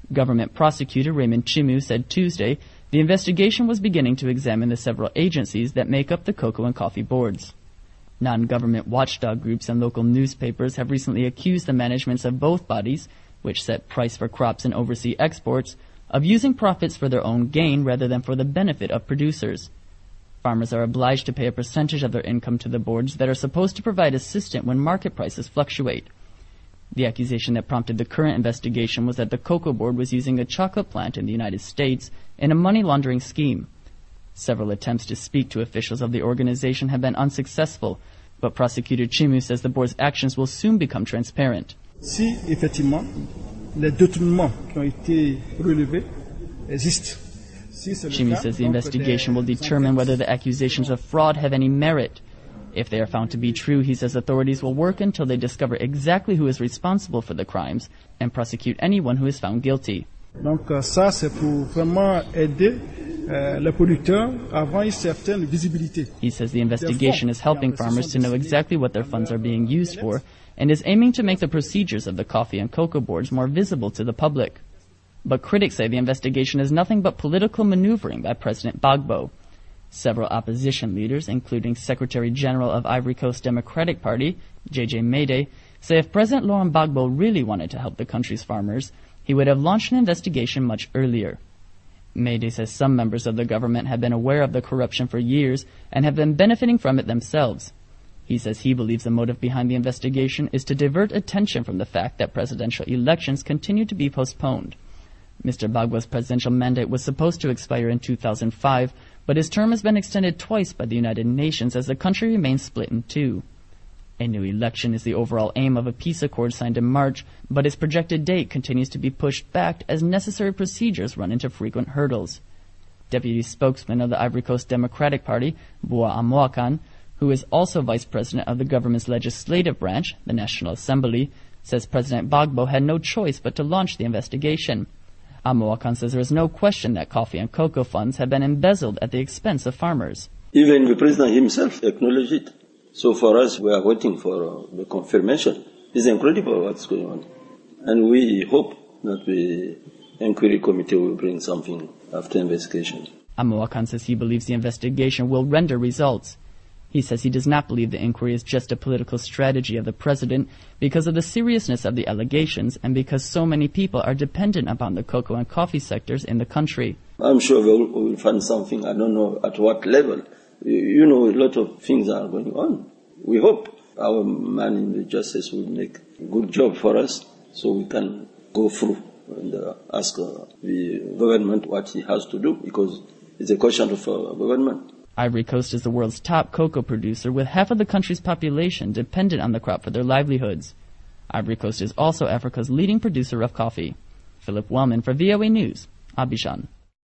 Government prosecutor Raymond Chimu said Tuesday the investigation was beginning to examine the several agencies that make up the cocoa and coffee boards. Non-government watchdog groups and local newspapers have recently accused the managements of both bodies, which set price for crops and oversee exports, of using profits for their own gain rather than for the benefit of producers. Farmers are obliged to pay a percentage of their income to the boards that are supposed to provide assistance when market prices fluctuate. The accusation that prompted the current investigation was that the cocoa board was using a chocolate plant in the United States in a money laundering scheme. Several attempts to speak to officials of the organization have been unsuccessful, but Prosecutor Chimu says the board's actions will soon become transparent. Si effectivement les détournements qui ont été relevés existent. Chimu says the investigation will determine whether the accusations of fraud have any merit. If they are found to be true, he says authorities will work until they discover exactly who is responsible for the crimes and prosecute anyone who is found guilty. Donc ça c'est pour vraiment aider les producteurs à avoir une certaine visibilité. He says the investigation is helping farmers to know exactly what their funds are being used for and is aiming to make the procedures of the coffee and cocoa boards more visible to the public. But critics say the investigation is nothing but political maneuvering by President Gbagbo. Several opposition leaders, including Secretary General of Ivory Coast Democratic Party, JJ Mayday, say if President Laurent Gbagbo really wanted to help the country's farmers, he would have launched an investigation much earlier. Mayday says some members of the government have been aware of the corruption for years and have been benefiting from it themselves. He says he believes the motive behind the investigation is to divert attention from the fact that presidential elections continue to be postponed. Mr. Gbagbo's presidential mandate was supposed to expire in 2005, but his term has been extended twice by the United Nations as the country remains split in two. A new election is the overall aim of a peace accord signed in March, but its projected date continues to be pushed back as necessary procedures run into frequent hurdles. Deputy spokesman of the Ivory Coast Democratic Party, Boua Amoakan, who is also vice president of the government's legislative branch, the National Assembly, says President Gbagbo had no choice but to launch the investigation. Amoakan says there is no question that coffee and cocoa funds have been embezzled at the expense of farmers. Even the president himself acknowledged it. So for us, we are waiting for the confirmation. It's incredible what's going on. And we hope that the inquiry committee will bring something after investigation. Amoakan says he believes the investigation will render results. He says he does not believe the inquiry is just a political strategy of the president because of the seriousness of the allegations and because so many people are dependent upon the cocoa and coffee sectors in the country. I'm sure we will find something. I don't know at what level. You know, a lot of things are going on. We hope our man in the justice will make a good job for us so we can go through and ask the government what he has to do because it's a question of government. Ivory Coast is the world's top cocoa producer with half of the country's population dependent on the crop for their livelihoods. Ivory Coast is also Africa's leading producer of coffee. Philip Wellman for VOA News, Abidjan.